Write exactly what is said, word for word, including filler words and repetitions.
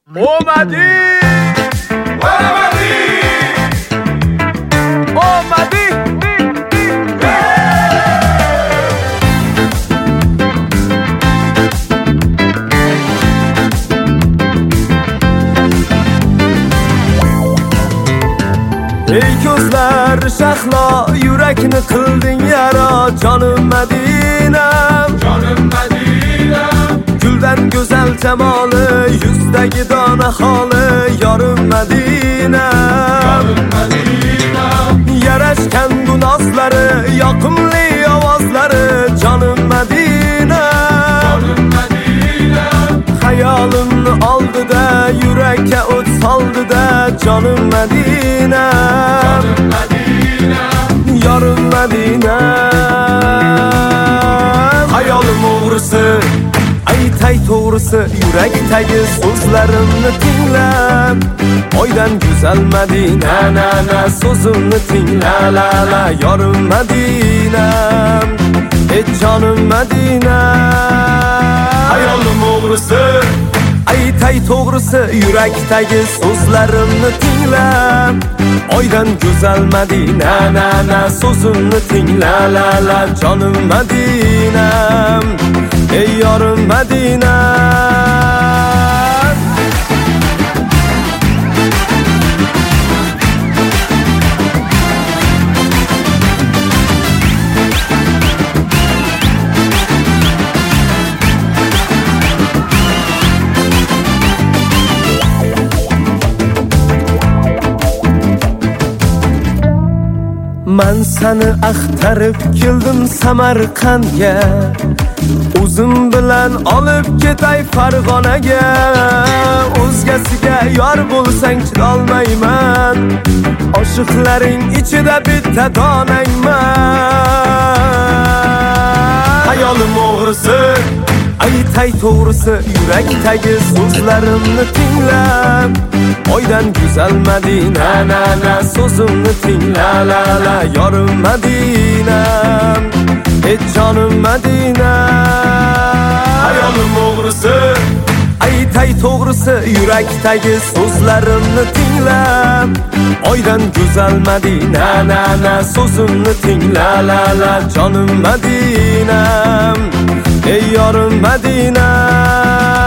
اومدی اومدی ey ko'zlar shahlo yurakni qilding yara jonim Madinam jonim Madinam guldan go'zal jamoli yuzdagi dona holi yorim Madinam yorim Madinam yarashgan bu nozlari yoqimli ovozlari jonim Madinam jonim Madinam hayolimni oldida yurakka o't soldida jonim Madinam jonim Madinam yorim Madinam hayolim o'g'risi aytay to'g'risi yurakdagi so'zlarimni tinglab oydan go'zal Madina na na so'zimni tingla la la yorim Madinam ey jonim Madina hayolim o'g'risi aytay to'g'risi yurakdagi so'zlarimni tinglab oydan go'zal Madina na na so'zimni tingla la la jonim Madinam ey yorim Madina man seni axtarib keldim Samarqandga o'zim bilan olib ketay Farg'onaga o'zgasiga yor bo'lsang chidolmayman oshiqlaring ichida bitta donangman hayolim o'g'risi aytay to'g'risi yurakdagi so'zlarimni tinglab oydan go'zal Madina na na so'zimni tingla la la yorim Madinam ey jonim Madina hayolim o'g'risi aytay to'g'risi yurakdagi so'zlarimni tinglab oydan go'zal Madina na na so'zimni tingla la la jonim Madinam ey yorim Madina